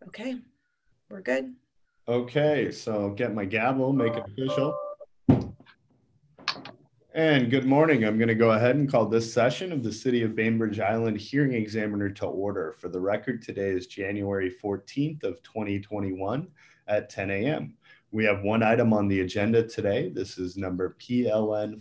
Okay, we're good. Okay, so get my gavel, make it official. And good morning. I'm going to go ahead and call this session of the City of Bainbridge Island Hearing Examiner to order. For the record, today is January 14th of 2021 at 10 a.m. We have one item on the agenda today. This is number PLN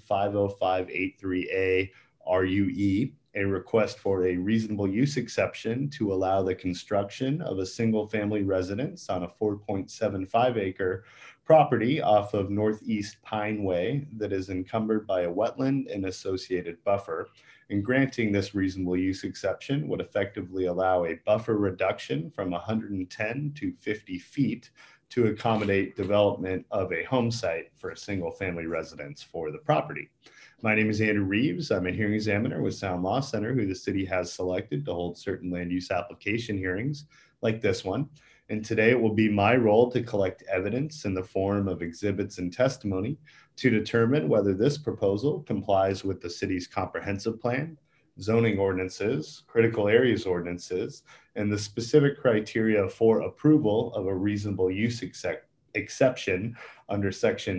50583A RUE, a request for a reasonable use exception to allow the construction of a single family residence on a 4.75 acre property off of Northeast Pine Way that is encumbered by a wetland and associated buffer. And granting this reasonable use exception would effectively allow a buffer reduction from 110 to 50 feet to accommodate development of a home site for a single family residence for the property. My name is Andrew Reeves. I'm a hearing examiner with Sound Law Center, who the city has selected to hold certain land use application hearings like this one. And today it will be my role to collect evidence in the form of exhibits and testimony to determine whether this proposal complies with the city's comprehensive plan, zoning ordinances, critical areas ordinances, and the specific criteria for approval of a reasonable use exception under section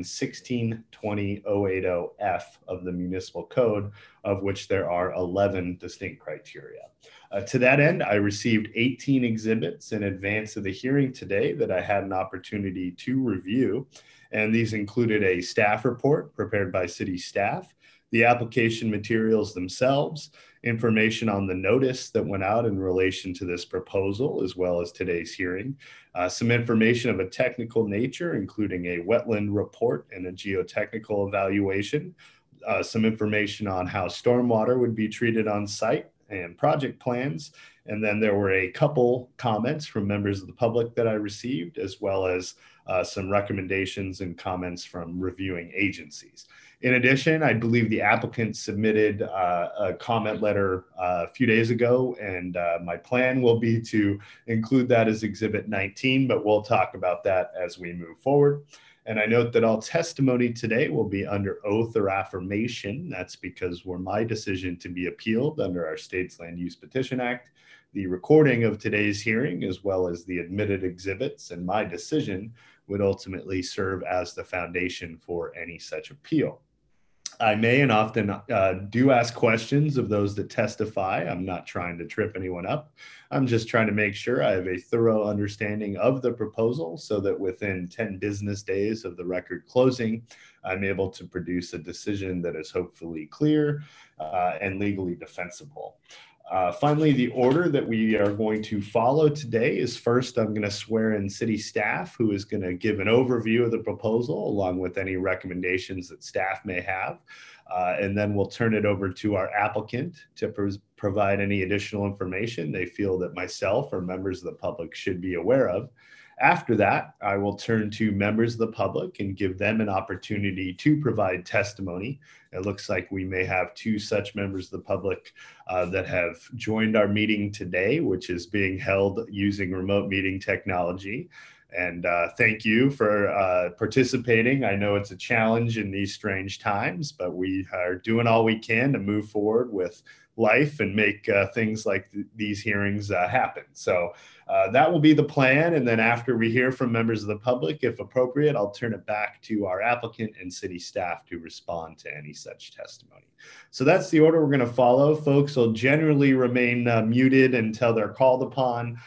1620.080F of the municipal code, of which there are 11 distinct criteria. To that end, I received 18 exhibits in advance of the hearing today that I had an opportunity to review. And these included a staff report prepared by city staff, the application materials themselves, information on the notice that went out in relation to this proposal, as well as today's hearing, some information of a technical nature, including a wetland report and a geotechnical evaluation, some information on how stormwater would be treated on site, and project plans. And then there were a couple comments from members of the public that I received, as well as some recommendations and comments from reviewing agencies. In addition, I believe the applicant submitted a comment letter a few days ago, and my plan will be to include that as Exhibit 19, but we'll talk about that as we move forward. And I note that all testimony today will be under oath or affirmation. That's because were my decision to be appealed under our state's Land Use Petition Act, the recording of today's hearing, as well as the admitted exhibits and my decision, would ultimately serve as the foundation for any such appeal. I may and often do ask questions of those that testify. I'm not trying to trip anyone up. I'm just trying to make sure I have a thorough understanding of the proposal so that within 10 business days of the record closing, I'm able to produce a decision that is hopefully clear and legally defensible. Finally, the order that we are going to follow today is first, I'm going to swear in city staff, who is going to give an overview of the proposal along with any recommendations that staff may have. And then we'll turn it over to our applicant to provide any additional information they feel that myself or members of the public should be aware of. After that, I will turn to members of the public and give them an opportunity to provide testimony. It looks like we may have two such members of the public that have joined our meeting today, which is being held using remote meeting technology. And thank you for participating. I know it's a challenge in these strange times, but we are doing all we can to move forward with life and make things like these hearings happen. So that will be the plan. And then after we hear from members of the public, if appropriate, I'll turn it back to our applicant and city staff to respond to any such testimony. So that's the order we're going to follow. Folks will generally remain muted until they're called upon.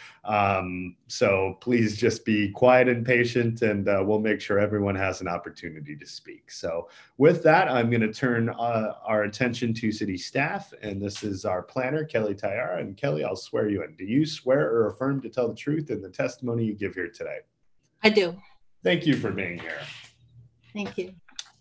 So please just be quiet and patient, and we'll make sure everyone has an opportunity to speak. So with that, I'm going to turn our attention to city staff, and this is our planner, Kelly Tayara. And Kelly, I'll swear you in. Do you swear or affirm to tell the truth in the testimony you give here today? I do. Thank you for being here. Thank you.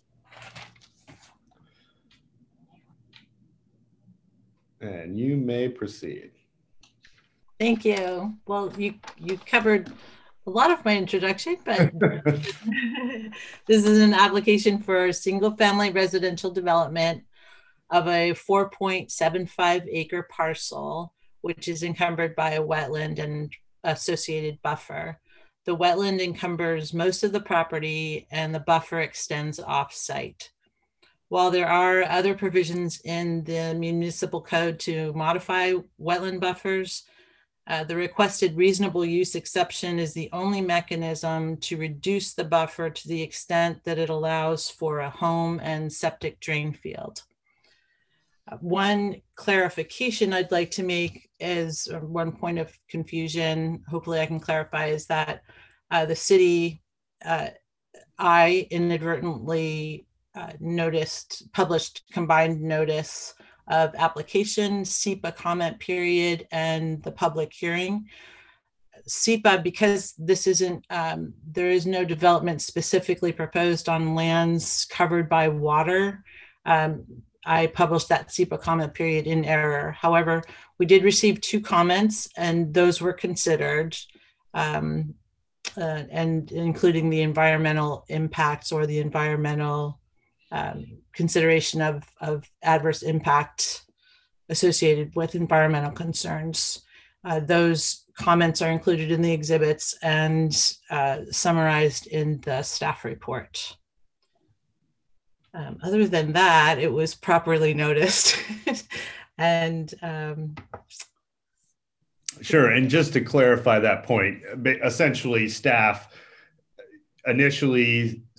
And you may proceed. Thank you. Well, you covered a lot of my introduction, but this is an application for a single family residential development of a 4.75 acre parcel, which is encumbered by a wetland and associated buffer. The wetland encumbers most of the property and the buffer extends off-site. While there are other provisions in the municipal code to modify wetland buffers, The requested reasonable use exception is the only mechanism to reduce the buffer to the extent that it allows for a home and septic drain field. One clarification I'd like to make is one point of confusion, hopefully I can clarify, is that the city, I inadvertently published combined notice of application, SEPA comment period, and the public hearing. SEPA, because this isn't, there is no development specifically proposed on lands covered by water. I published that SEPA comment period in error. However, we did receive 2 comments, and those were considered, and including the environmental impacts or the environmental consideration of adverse impact associated with environmental concerns. Those comments are included in the exhibits and summarized in the staff report. Other than that, it was properly noticed. And sure. And just to clarify that point, essentially staff initially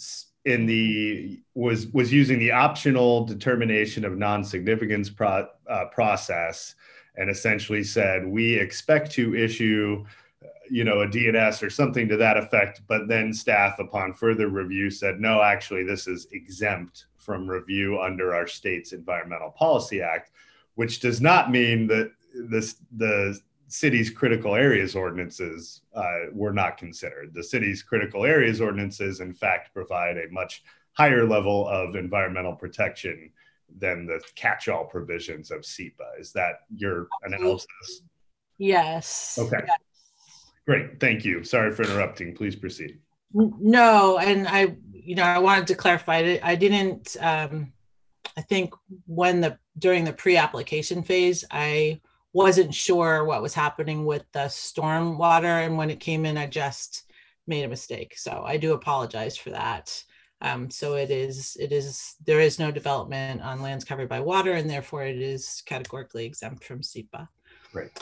was using the optional determination of non-significance process, and essentially said, we expect to issue a DNS or something to that effect, but then staff upon further review said, no, actually this is exempt from review under our state's Environmental Policy Act, which does not mean that the city's critical areas ordinances were not considered. The city's critical areas ordinances, in fact, provide a much higher level of environmental protection than the catch-all provisions of SEPA. Is that your analysis? Yes. Okay. Yes. Great. Thank you. Sorry for interrupting. Please proceed. No, and I wanted to clarify it. I didn't. I think during the pre-application phase, I wasn't sure what was happening with the storm water, and when it came in, I just made a mistake. So I do apologize for that. So there is no development on lands covered by water, and therefore it is categorically exempt from SEPA. Right.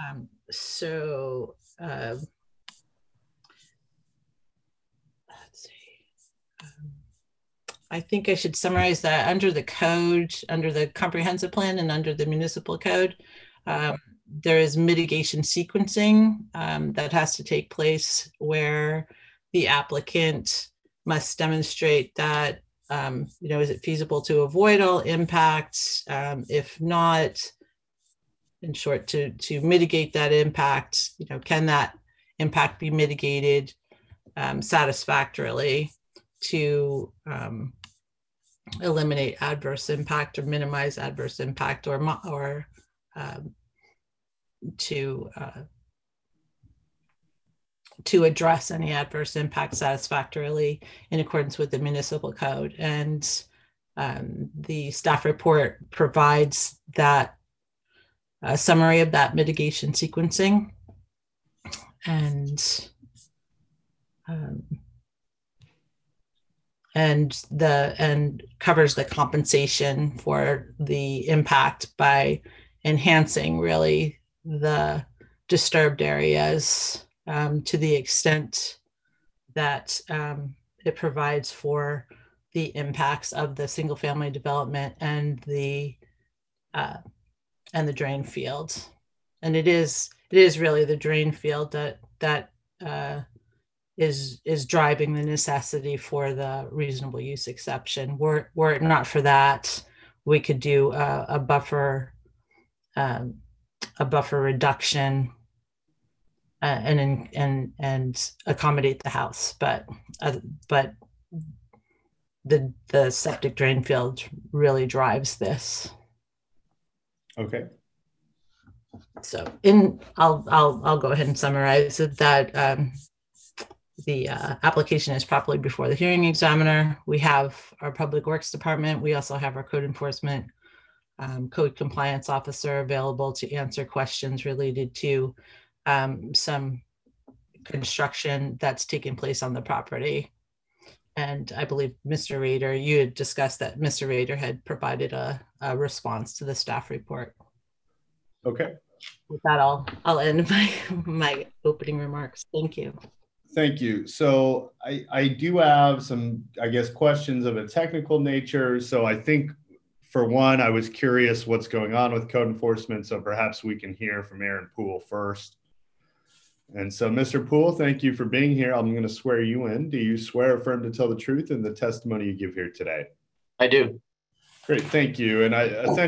Let's see. I think I should summarize that under the code, under the comprehensive plan and under the municipal code, there is mitigation sequencing that has to take place where the applicant must demonstrate that, is it feasible to avoid all impacts? If not, in short, to mitigate that impact, can that impact be mitigated satisfactorily to eliminate adverse impact or minimize adverse impact, or to address any adverse impact satisfactorily in accordance with the municipal code. And the staff report provides that summary of that mitigation sequencing, and covers the compensation for the impact by enhancing really the disturbed areas to the extent that it provides for the impacts of the single family development and the drain field. And it is really the drain field that is driving the necessity for the reasonable use exception. Were it not for that, we could do a buffer reduction and accommodate the house, but the septic drain field really drives this. Okay. So I'll go ahead and summarize it, that the application is properly before the hearing examiner. We have our public works department. We also have our code enforcement code compliance officer available to answer questions related to some construction that's taking place on the property. And I believe Mr. Rader, you had discussed that Mr. Rader had provided a response to the staff report. Okay. with that, I'll end my opening remarks. Thank you. Thank you. So I do have some, I guess, questions of a technical nature. So I think, for one, I was curious what's going on with code enforcement. So perhaps we can hear from Aaron Poole first. And so, Mr. Poole, thank you for being here. I'm going to swear you in. Do you swear or affirm to tell the truth in the testimony you give here today? I do. Great, thank you. And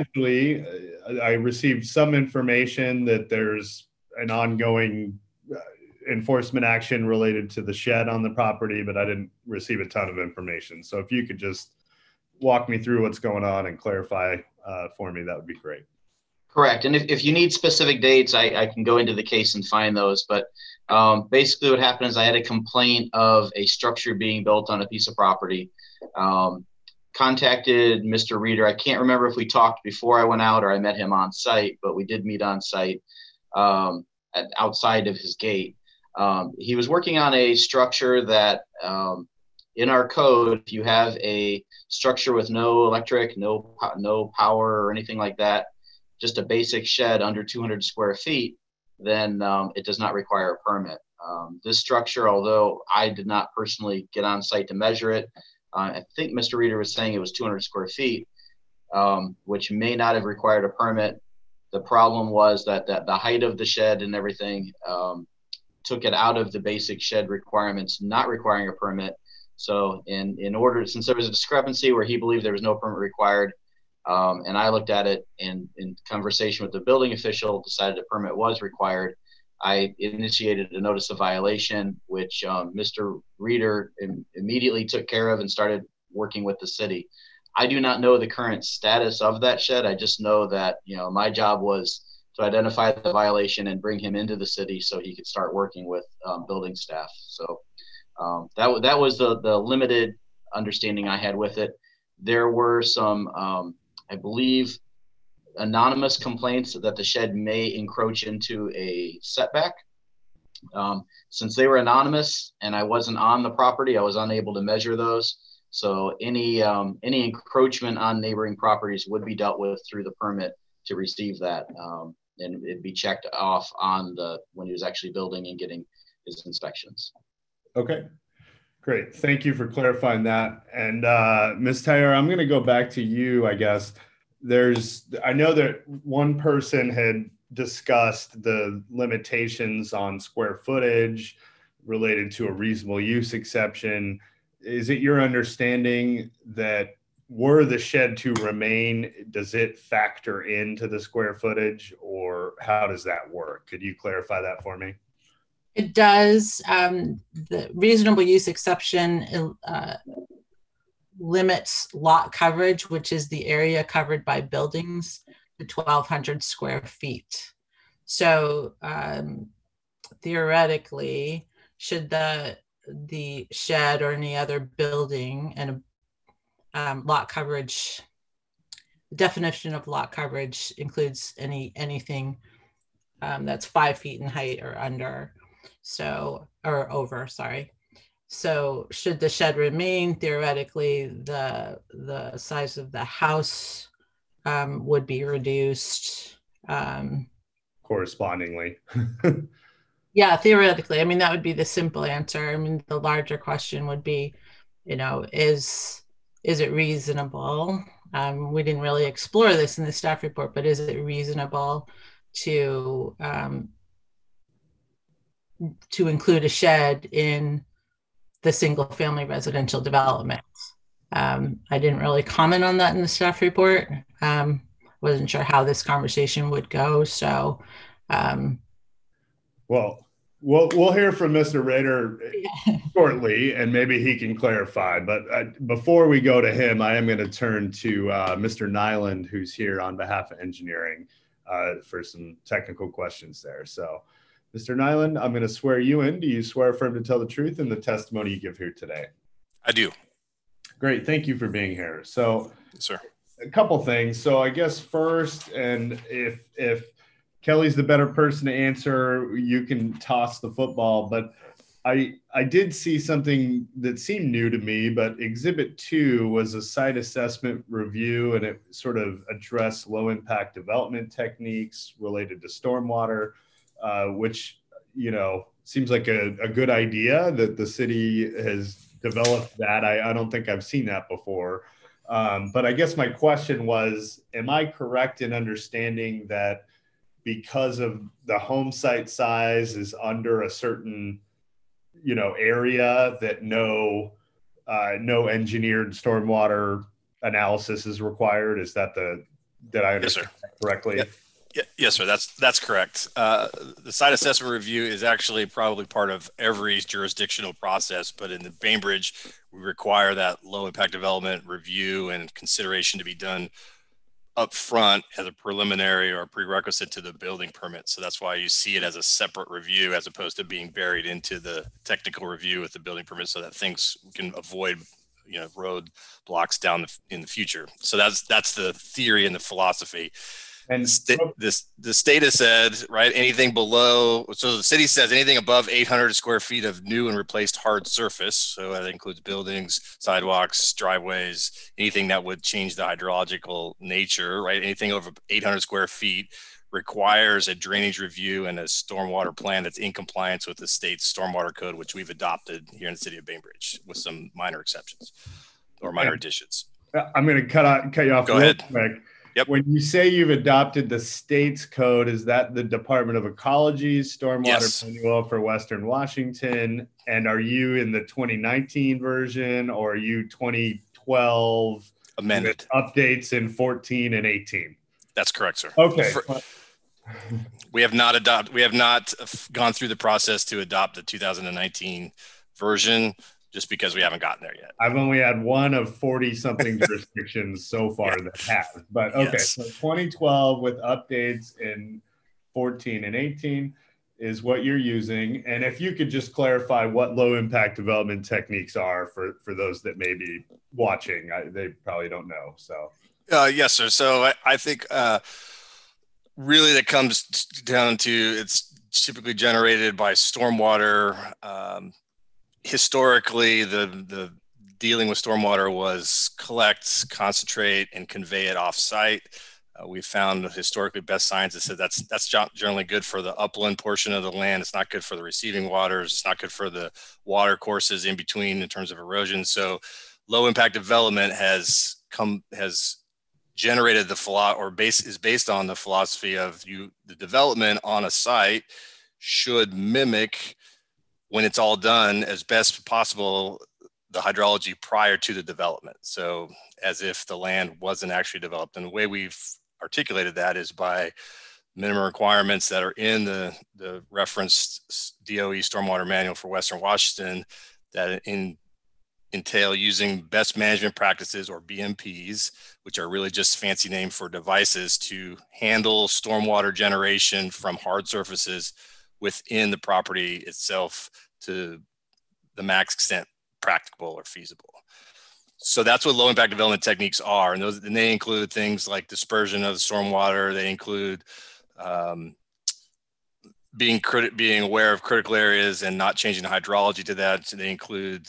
I received some information that there's an ongoing enforcement action related to the shed on the property, but I didn't receive a ton of information. So if you could just walk me through what's going on and clarify for me, that would be great. Correct. And if you need specific dates, I can go into the case and find those. But basically what happened is I had a complaint of a structure being built on a piece of property. Contacted Mr. Reeder. I can't remember if we talked before I went out or I met him on site, but we did meet on site outside of his gate. He was working on a structure that in our code, if you have a structure with no electric, no power or anything like that, just a basic shed under 200 square feet, then it does not require a permit. This structure, although I did not personally get on site to measure it, I think Mr. Reeder was saying it was 200 square feet, which may not have required a permit. The problem was that the height of the shed and everything took it out of the basic shed requirements, not requiring a permit. So in order, since there was a discrepancy where he believed there was no permit required, and I looked at it and in conversation with the building official decided a permit was required, I initiated a notice of violation, which Mr. Reeder immediately took care of and started working with the city. I do not know the current status of that shed. I just know that, my job was to identify the violation and bring him into the city so he could start working with building staff. So that was the limited understanding I had with it. There were some, I believe, anonymous complaints that the shed may encroach into a setback. Since they were anonymous and I wasn't on the property, I was unable to measure those. So any encroachment on neighboring properties would be dealt with through the permit to receive that, and it'd be checked off on when he was actually building and getting his inspections. Okay, great. Thank you for clarifying that. And Ms. Taylor, I'm going to go back to you, I guess. I know that one person had discussed the limitations on square footage related to a reasonable use exception. Is it your understanding that were the shed to remain, does it factor into the square footage, or how does that work? Could you clarify that for me? It does. The reasonable use exception limits lot coverage, which is the area covered by buildings, to 1,200 square feet. So theoretically, should the shed or any other building and lot coverage, the definition of lot coverage includes anything that's 5 feet in height or under, or over, sorry. So should the shed remain, theoretically, the size of the house would be reduced. Correspondingly. Yeah, theoretically. I mean, that would be the simple answer. I mean, the larger question would be, is it reasonable? We didn't really explore this in the staff report, but is it reasonable to include a shed in the single family residential development? I didn't really comment on that in the staff report. Wasn't sure how this conversation would go. So, well, we'll hear from Mr. Rader shortly, and maybe he can clarify. But before we go to him, I am going to turn to Mr. Nyland, who's here on behalf of engineering for some technical questions there. So, Mr. Nyland, I'm going to swear you in. Do you swear affirm to tell the truth in the testimony you give here today? I do. Great. Thank you for being here. So, yes, sir. A couple things. So I guess first, and if Kelly's the better person to answer, you can toss the football. But I did see something that seemed new to me, but Exhibit 2 was a site assessment review, and it sort of addressed low impact development techniques related to stormwater, which, seems like a good idea that the city has developed that. I don't think I've seen that before. But I guess my question was, am I correct in understanding that because of the home site size is under a certain area, that no engineered stormwater analysis is required? Is that did I understand that correctly? Yes, sir. That's correct. The site assessment review is actually probably part of every jurisdictional process, but in the Bainbridge, we require that low impact development review and consideration to be done up front as a preliminary or a prerequisite to the building permit. So that's why you see it as a separate review as opposed to being buried into the technical review with the building permit, so that things can avoid road blocks in the future. So that's the theory and the philosophy. And the state has said, right, anything below, so the city says anything above 800 square feet of new and replaced hard surface, so that includes buildings, sidewalks, driveways, anything that would change the hydrological nature, right? Anything over 800 square feet requires a drainage review and a stormwater plan that's in compliance with the state's stormwater code, which we've adopted here in the city of Bainbridge with some minor exceptions or minor additions. I'm going to cut you off. Go ahead. Quick. Yep. When you say you've adopted the state's code, is that the Department of Ecology's stormwater manual for Western Washington? And are you in the 2019 version, or are you 2012 amended updates in 14 and 18? That's correct, sir. Okay. We have not gone through the process to adopt the 2019 version, just because we haven't gotten there yet. I've only had one of 40 something jurisdictions so far that have, but okay. Yes. So 2012 with updates in 14 and 18 is what you're using. And if you could just clarify what low impact development techniques are for those that may be watching, they probably don't know. So. Yes, sir. So I think really that comes down to, it's typically generated by stormwater. Historically, the dealing with stormwater was collect, concentrate, and convey it off-site. We found historically best science that said that's generally good for the upland portion of the land. It's not good for the receiving waters. It's not good for the water courses in between in terms of erosion. So low impact development has generated is based on the philosophy of the development on a site should mimic, when it's all done, as best possible, the hydrology prior to the development. So as if the land wasn't actually developed. And the way we've articulated that is by minimum requirements that are in the referenced DOE stormwater manual for Western Washington that entail using best management practices, or BMPs, which are really just fancy name for devices to handle stormwater generation from hard surfaces within the property itself to the max extent practicable or feasible. So that's what low impact development techniques are. And they include things like dispersion of the stormwater. They include being aware of critical areas and not changing the hydrology to that. So they include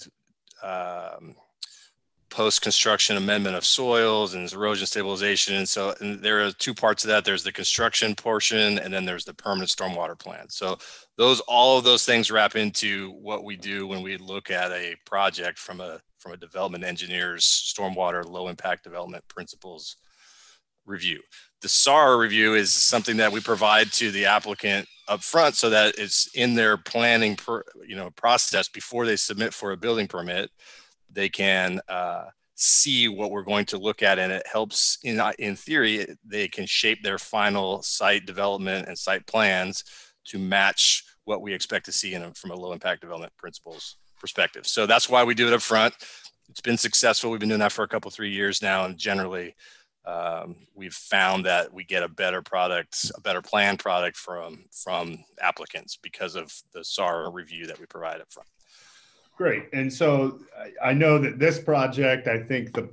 post-construction amendment of soils and erosion stabilization. And there are two parts of that. There's the construction portion, and then there's the permanent stormwater plan. So all of those things wrap into what we do when we look at a project from a development engineer's stormwater low impact development principles review. The SAR review is something that we provide to the applicant up front, so that it's in their planning process before they submit for a building permit. They can see what we're going to look at, and it helps in theory, they can shape their final site development and site plans to match what we expect to see from a low impact development principles perspective. So that's why we do it up front. It's been successful. We've been doing that for 3 years now, and generally we've found that we get a better planned product from applicants because of the SAR review that we provide up front. Great. And so I know that this project, I think the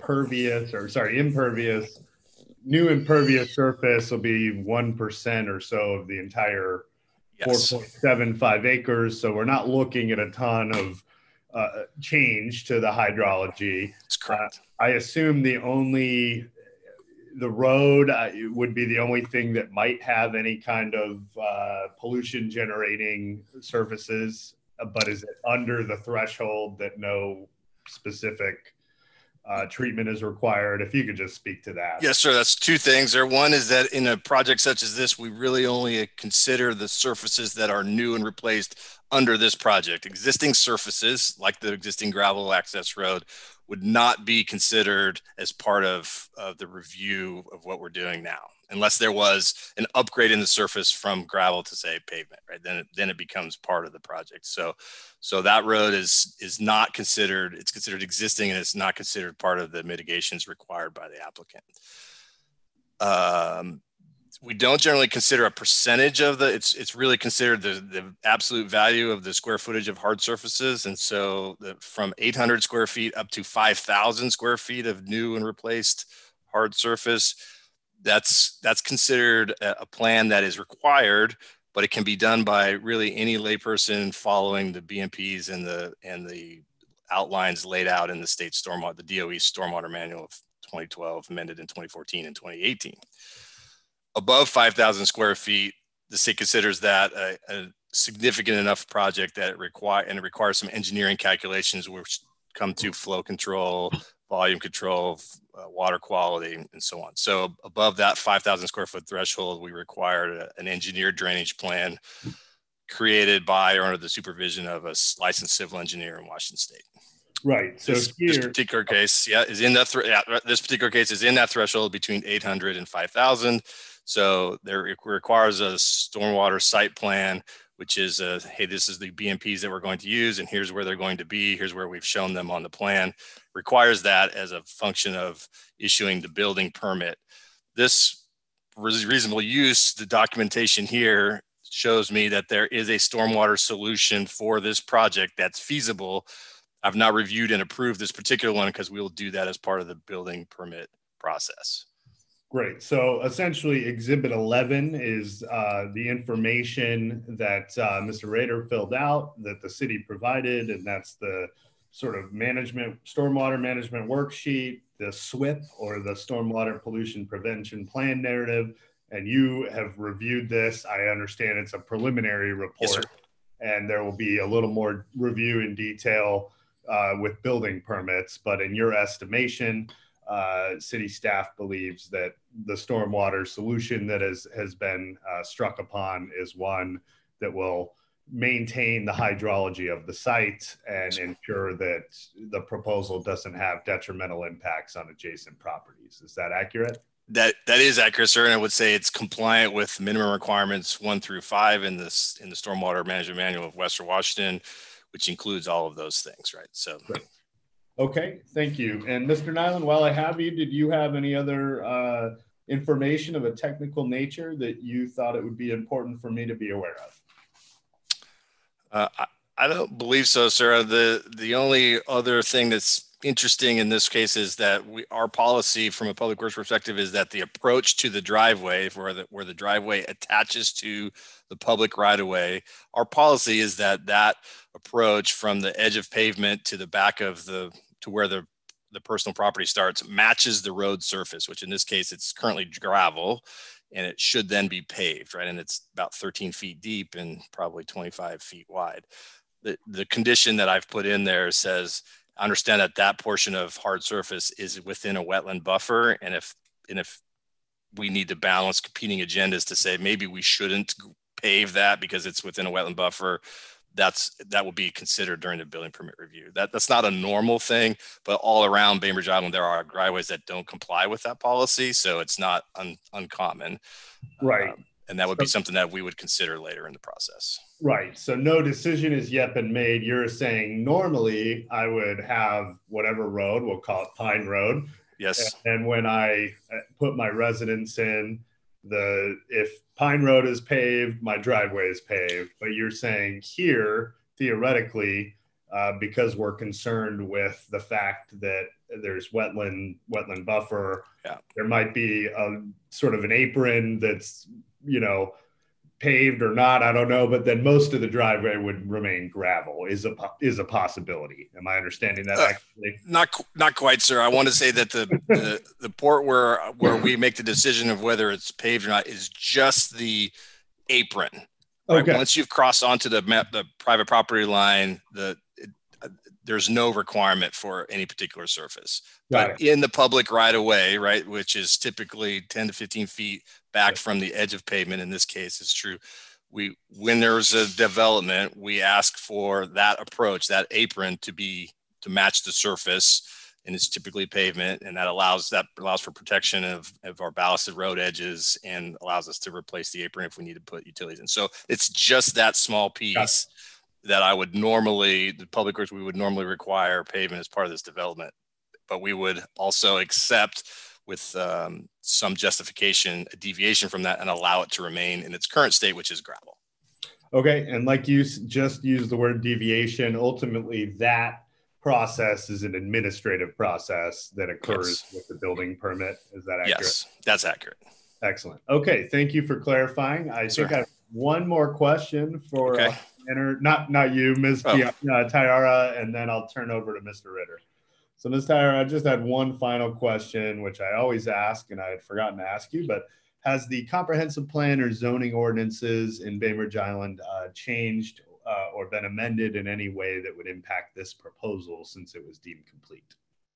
new impervious surface will be 1% or so of the entire Yes. 4.75 acres. So we're not looking at a ton of change to the hydrology. That's correct. I assume the road would be the only thing that might have any kind of pollution generating surfaces, but is it under the threshold that no specific treatment is required? If you could just speak to that. Yes, sir. That's two things there. One is that in a project such as this, we really only consider the surfaces that are new and replaced under this project. Existing surfaces, like the existing gravel access road, would not be considered as part of the review of what we're doing now, unless there was an upgrade in the surface from gravel to, say, pavement, right? Then it becomes part of the project. So that road is not considered, it's considered existing, and it's not considered part of the mitigations required by the applicant. We don't generally consider a percentage of it's really considered the absolute value of the square footage of hard surfaces. And so from 800 square feet up to 5,000 square feet of new and replaced hard surface, that's considered a plan that is required, but it can be done by really any layperson following the BMPs and the outlines laid out in the state stormwater, the DOE stormwater manual of 2012, amended in 2014 and 2018. Above 5,000 square feet, the state considers that a significant enough project that it requires some engineering calculations which come to flow control, volume control, water quality, and so on. So above that 5,000 square foot threshold, we required an engineered drainage plan created by or under the supervision of a licensed civil engineer in Washington State. Right. So this particular case, is in that this particular case is in that threshold between 800 and 5,000. So it requires a stormwater site plan, which is hey, this is the BMPs that we're going to use, and here's where they're going to be. Here's where we've shown them on the plan. Requires that as a function of issuing the building permit. This reasonable use, the documentation here shows me that there is a stormwater solution for this project that's feasible. I've not reviewed and approved this particular one because we'll do that as part of the building permit process. Great. So essentially Exhibit 11 is the information that Mr. Rader filled out that the city provided, and that's the sort of stormwater management worksheet, the SWIP, or the Stormwater Pollution Prevention Plan narrative. And you have reviewed this. I understand it's a preliminary report. Yes, sir. And there will be a little more review in detail with building permits, but in your estimation, city staff believes that the stormwater solution that has been struck upon is one that will maintain the hydrology of the site and ensure that the proposal doesn't have detrimental impacts on adjacent properties. Is that accurate? That is accurate, sir. And I would say it's compliant with minimum requirements 1 through 5 in the Stormwater Management Manual of Western Washington, which includes all of those things, right? So. Great. Okay, thank you. And Mr. Nyland, while I have you, did you have any other information of a technical nature that you thought it would be important for me to be aware of? I don't believe so, sir. The only other thing that's interesting in this case is that our policy from a public works perspective is that the approach to the driveway, where the driveway attaches to the public right-of-way, our policy is that approach from the edge of pavement to the back of to where the personal property starts matches the road surface, which in this case it's currently gravel, and it should then be paved, right? And it's about 13 feet deep and probably 25 feet wide. The condition that I've put in there says, understand that portion of hard surface is within a wetland buffer, and if we need to balance competing agendas to say maybe we shouldn't pave that because it's within a wetland buffer, that will be considered during the building permit review. That's not a normal thing, but all around Bainbridge Island there are driveways that don't comply with that policy, so it's not uncommon, right? And that would be something that we would consider later in the process. Right. So no decision has yet been made. You're saying normally I would have whatever road, we'll call it Pine Road. Yes. And when I put my residence in, if Pine Road is paved, my driveway is paved. But you're saying here, theoretically, because we're concerned with the fact that there's wetland buffer, yeah, there might be a sort of an apron that's, paved or not, I don't know, but then most of the driveway would remain gravel is a possibility. Am I understanding that accurately? Not quite, sir. I want to say that the port where we make the decision of whether it's paved or not is just the apron. Right? Okay. Once you've crossed onto the private property line, there's no requirement for any particular surface. But in the public right of way, right, which is typically 10 to 15 feet back from the edge of pavement, in this case, is true. When there's a development, we ask for that approach, that apron to match the surface, and it's typically pavement, and that allows for protection of our ballasted road edges and allows us to replace the apron if we need to put utilities in. So it's just that small piece that the public works, we would normally require pavement as part of this development, but we would also accept with some justification a deviation from that and allow it to remain in its current state, which is gravel. Okay, and like you just used the word deviation, ultimately that process is an administrative process that occurs with the building permit. Is that accurate? Yes, that's accurate. Excellent. Okay, thank you for clarifying. I think I have one more question for not you, Ms. Tyara, and then I'll turn over to Mr. Ritter. So Ms. Tyara, I just had one final question, which I always ask, and I had forgotten to ask you, but has the comprehensive plan or zoning ordinances in Bainbridge Island changed or been amended in any way that would impact this proposal since it was deemed complete?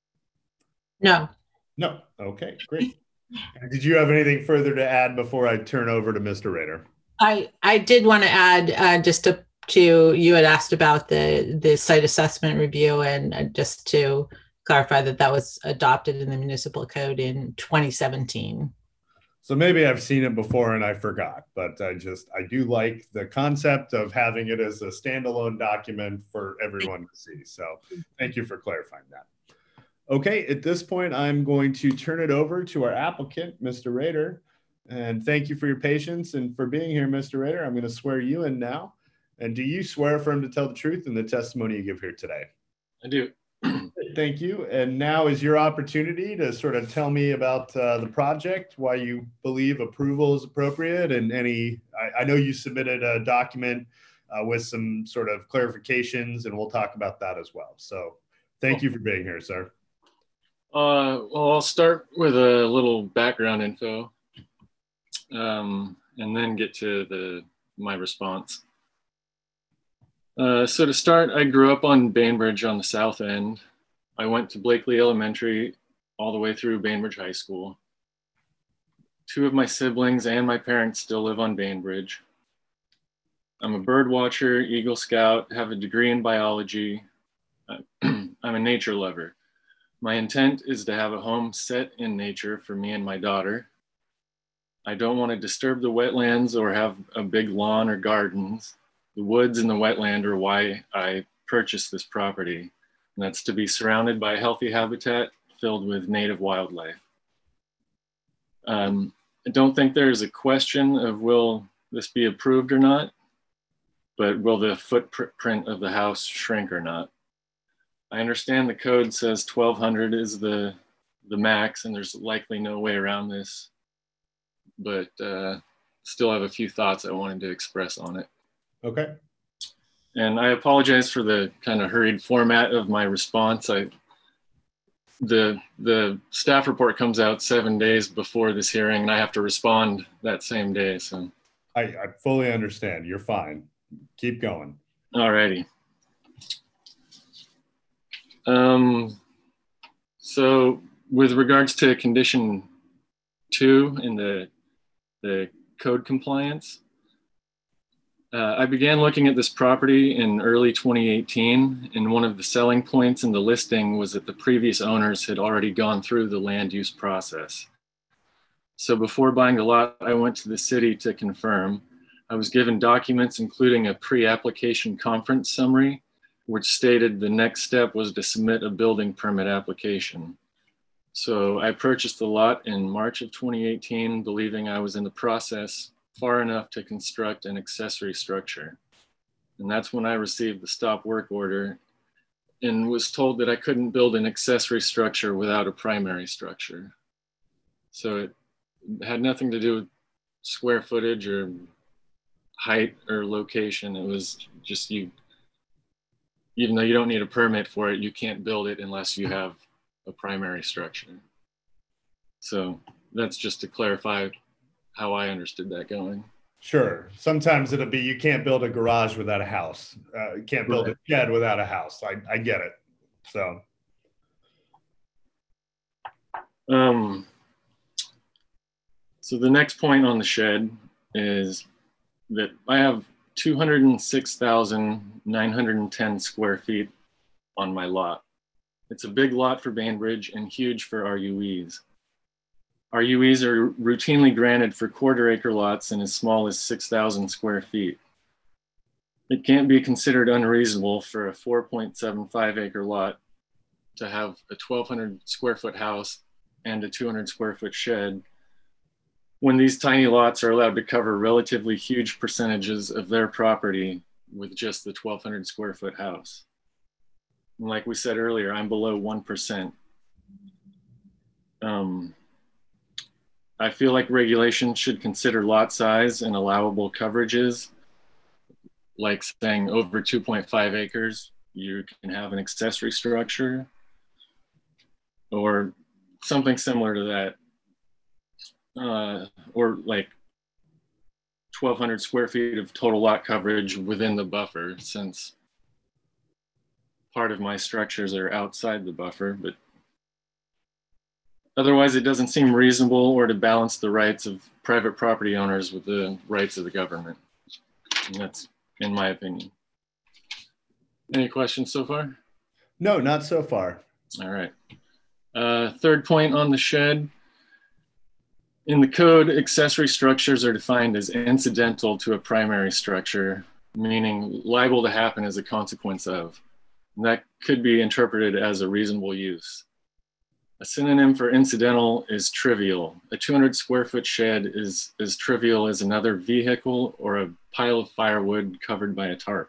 No. No. Okay, great. Did you have anything further to add before I turn over to Mr. Ritter? I did want to add just to you had asked about the site assessment review, and just to clarify that was adopted in the municipal code in 2017. So maybe I've seen it before and I forgot, but I do like the concept of having it as a standalone document for everyone to see. So thank you for clarifying that. Okay, at this point, I'm going to turn it over to our applicant, Mr. Rader. And thank you for your patience and for being here, Mr. Rader. I'm going to swear you in now. And do you swear affirm to tell the truth in the testimony you give here today? I do. Thank you. And now is your opportunity to sort of tell me about the project, why you believe approval is appropriate, and I know you submitted a document with some sort of clarifications, and we'll talk about that as well. So thank you for being here, sir. Well, I'll start with a little background info and then get to my response. So to start, I grew up on Bainbridge on the south end. I went to Blakely Elementary all the way through Bainbridge High School. 2 of my siblings and my parents still live on Bainbridge. I'm a bird watcher, Eagle Scout, have a degree in biology. I'm a nature lover. My intent is to have a home set in nature for me and my daughter. I don't want to disturb the wetlands or have a big lawn or gardens. The woods and the wetland are why I purchased this property. And that's to be surrounded by healthy habitat filled with native wildlife. I don't think there's a question of will this be approved or not, but will the footprint of the house shrink or not? I understand the code says 1,200 is the max, and there's likely no way around this, but still have a few thoughts I wanted to express on it. Okay. And I apologize for the kind of hurried format of my response. The staff report comes out 7 days before this hearing, and I have to respond that same day. So I fully understand. You're fine. Keep going. All righty. So with regards to condition 2 in the code compliance, I began looking at this property in early 2018, and one of the selling points in the listing was that the previous owners had already gone through the land use process. So before buying the lot, I went to the city to confirm. I was given documents including a pre-application conference summary, which stated the next step was to submit a building permit application. So I purchased the lot in March of 2018, believing I was in the process far enough to construct an accessory structure. And that's when I received the stop work order and was told that I couldn't build an accessory structure without a primary structure. So it had nothing to do with square footage or height or location. It was just even though you don't need a permit for it, you can't build it unless you have a primary structure. So that's just to clarify how I understood that going. Sure. Sometimes it'll be you can't build a garage without a house. You can't build a shed without a house. I get it. So. So the next point on the shed is that I have 206,910 square feet on my lot. It's a big lot for Bainbridge and huge for RUEs. RUEs are routinely granted for quarter-acre lots and as small as 6,000 square feet. It can't be considered unreasonable for a 4.75-acre lot to have a 1,200 square foot house and a 200 square foot shed when these tiny lots are allowed to cover relatively huge percentages of their property with just the 1,200 square foot house. And like we said earlier, I'm below 1%. I feel like regulation should consider lot size and allowable coverages, like saying over 2.5 acres, you can have an accessory structure or something similar to that. Or like 1,200 square feet of total lot coverage within the buffer, since part of my structures are outside the buffer, but otherwise it doesn't seem reasonable or to balance the rights of private property owners with the rights of the government. And that's in my opinion. Any questions so far? No, not so far. All right. Third point on the shed. In the code, accessory structures are defined as incidental to a primary structure, meaning liable to happen as a consequence of. And that could be interpreted as a reasonable use. A synonym for incidental is trivial. A 200 square foot shed is as trivial as another vehicle or a pile of firewood covered by a tarp.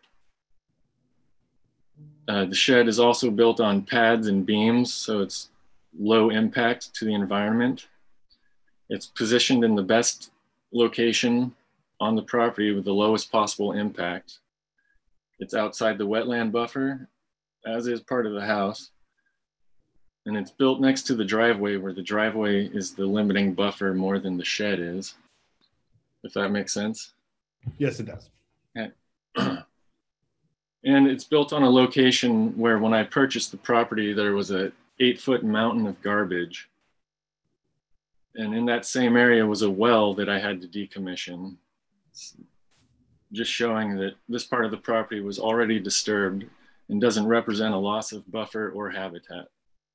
The shed is also built on pads and beams, so it's low impact to the environment. It's positioned in the best location on the property with the lowest possible impact. It's outside the wetland buffer, as is part of the house. And it's built next to the driveway, where the driveway is the limiting buffer more than the shed is, if that makes sense. Yes, it does. Okay. And it's built on a location where when I purchased the property, there was a 8-foot mountain of garbage. And in that same area was a well that I had to decommission, just showing that this part of the property was already disturbed and doesn't represent a loss of buffer or habitat.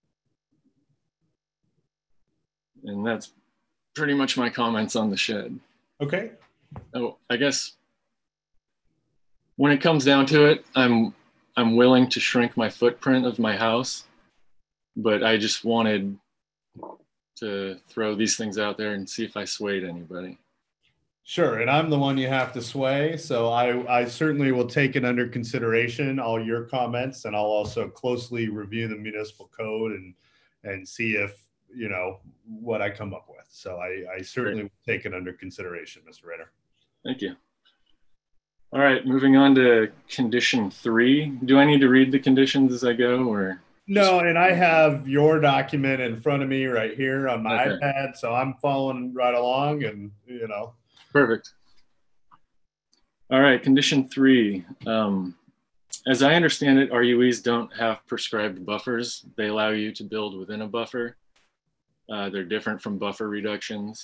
And that's pretty much my comments on the shed. Okay. Oh, I guess when it comes down to it, I'm willing to shrink my footprint of my house, but I just wanted to throw these things out there and see if I swayed anybody. Sure, and I'm the one you have to sway, so I certainly will take it under consideration, all your comments, and I'll also closely review the municipal code and see if, you know, what I come up with. So I certainly will take it under consideration, Mr. Ritter. Thank you. All right, moving on to condition 3. Do I need to read the conditions as I go, or? No, and I have your document in front of me right here on my iPad, so I'm following right along, and you know. Perfect. All right, condition 3. As I understand it, RUEs don't have prescribed buffers. They allow you to build within a buffer. They're different from buffer reductions.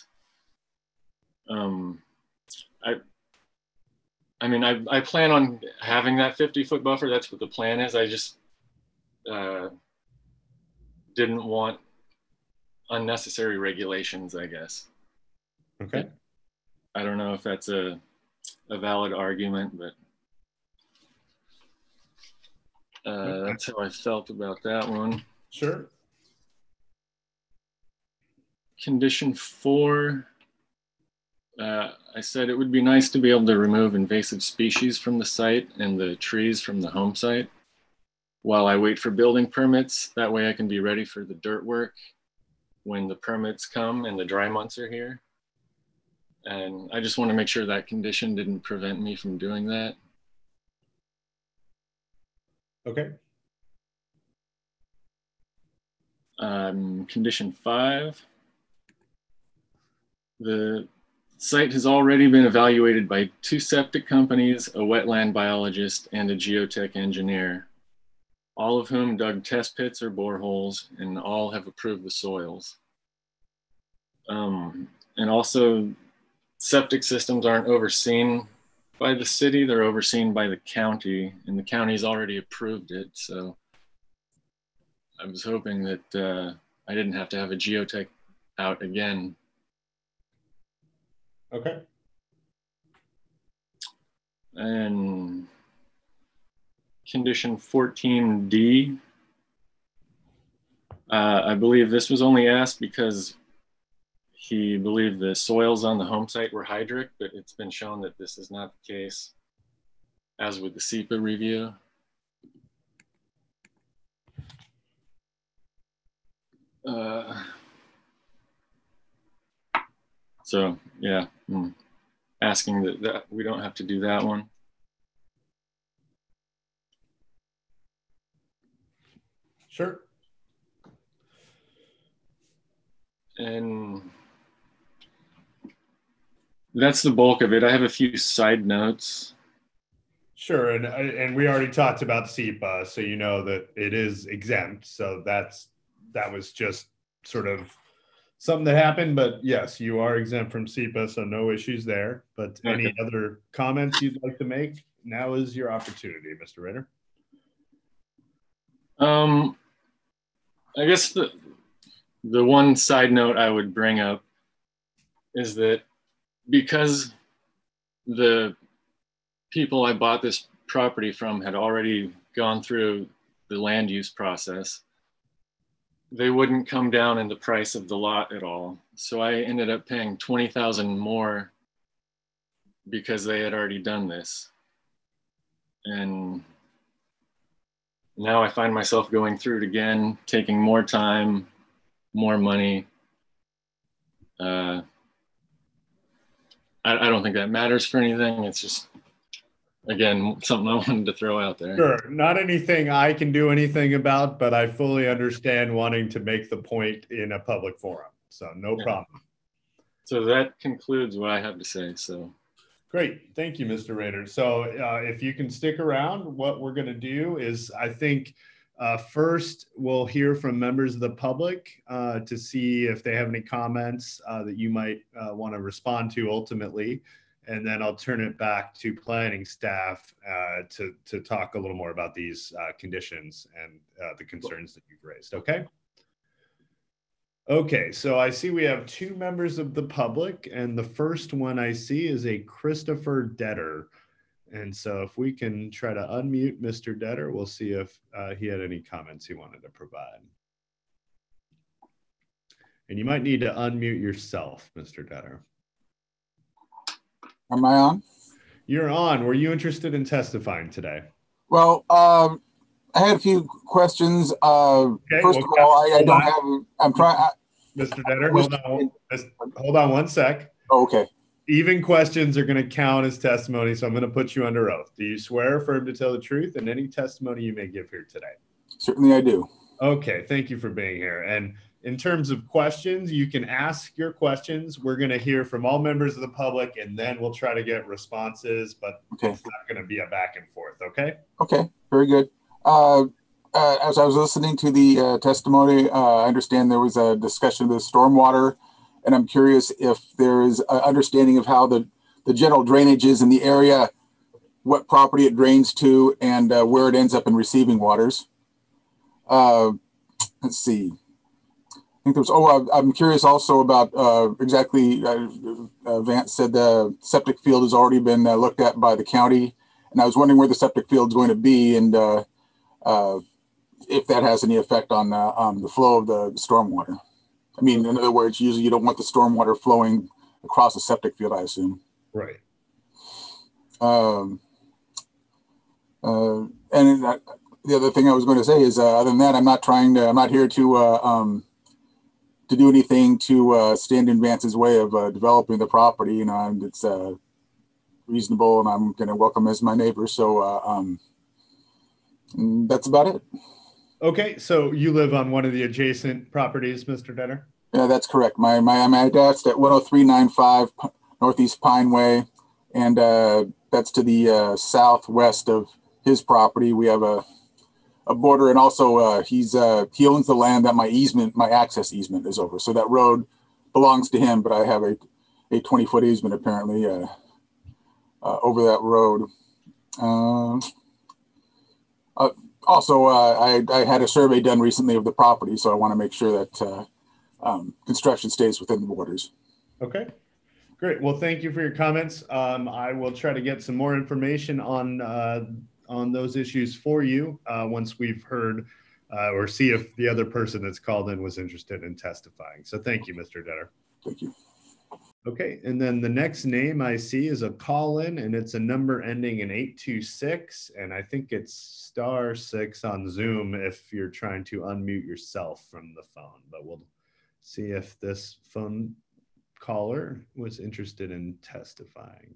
I mean, I plan on having that 50-foot buffer. That's what the plan is. I just didn't want unnecessary regulations, I guess. Okay. I don't know if that's a valid argument, but that's how I felt about that one. Sure. Condition 4, I said it would be nice to be able to remove invasive species from the site and the trees from the home site while I wait for building permits. That way I can be ready for the dirt work when the permits come and the dry months are here. And I just want to make sure that condition didn't prevent me from doing that. Okay. Condition 5, the site has already been evaluated by 2 septic companies, a wetland biologist, and a geotech engineer, all of whom dug test pits or boreholes, and all have approved the soils. And also, septic systems aren't overseen by the city, they're overseen by the county, and the county's already approved it. So I was hoping that I didn't have to have a geotech out again. Okay. And condition 14D, I believe this was only asked because he believed the soils on the home site were hydric, but it's been shown that this is not the case, as with the SEPA review. So yeah, asking that we don't have to do that one. Sure. And that's the bulk of it. I have a few side notes. Sure, and we already talked about SEPA, so you know that it is exempt. So that was just sort of something that happened, but yes, you are exempt from SEPA, so no issues there. But Okay. Any other comments you'd like to make? Now is your opportunity, Mr. Ritter. I guess the one side note I would bring up is that because the people I bought this property from had already gone through the land use process, they wouldn't come down in the price of the lot at all. So I ended up paying $20,000 more because they had already done this. And now I find myself going through it again, taking more time, more money. I don't think that matters for anything. It's just, again, something I wanted to throw out there. Sure, not anything I can do anything about, but I fully understand wanting to make the point in a public forum. So no problem. So that concludes what I have to say. So great, thank you, Mr. Rader. So if you can stick around, what we're going to do is, I think, first we'll hear from members of the public to see if they have any comments that you might want to respond to ultimately. And then I'll turn it back to planning staff to talk a little more about these conditions and the concerns that you've raised. Okay. Okay, so I see we have 2 members of the public, and the first one I see is a Christopher Detter. And so if we can try to unmute Mr. Detter, we'll see if he had any comments he wanted to provide. And you might need to unmute yourself, Mr. Detter. Am I on? You're on. Were you interested in testifying today? Well, I had a few questions. Okay, first of all, I don't have. I'm trying. Mr. Detter, hold on one sec. Oh, okay. Even questions are going to count as testimony, so I'm going to put you under oath. Do you swear or affirm to tell the truth in any testimony you may give here today? Certainly, I do. Okay, thank you for being here. And in terms of questions, you can ask your questions. We're going to hear from all members of the public, and then we'll try to get responses, but okay. It's not going to be a back and forth, okay? Okay, very good. As I was listening to the testimony, I understand there was a discussion of the stormwater, and I'm curious if there is an understanding of how the general drainage is in the area, what property it drains to, and where it ends up in receiving waters. Let's see. I think there's, I'm curious also about exactly, Vance said the septic field has already been looked at by the county, and I was wondering where the septic field is going to be, and if that has any effect on the flow of the stormwater. I mean, in other words, usually you don't want the stormwater flowing across the septic field, I assume. Right. And the other thing I was going to say is, other than that, I'm not here to to do anything to stand in Vance's way of developing the property, and it's reasonable, and I'm going to welcome as my neighbor. So that's about it. Okay, so you live on one of the adjacent properties, Mr. Denner? Yeah, that's correct. My dad's at 10395 Northeast Pine Way, and that's to the southwest of his property. We have a border, and also he owns the land that my access easement is over. So that road belongs to him, but I have a 20-foot easement apparently over that road. Also, I had a survey done recently of the property, so I want to make sure that construction stays within the borders. Okay, great. Well, thank you for your comments. I will try to get some more information on those issues for you once we've heard or see if the other person that's called in was interested in testifying. So thank you, Mr. Denner. Thank you. Okay, and then the next name I see is a call-in, and it's a number ending in 826, and I think it's *6 on Zoom if you're trying to unmute yourself from the phone, but we'll see if this phone caller was interested in testifying.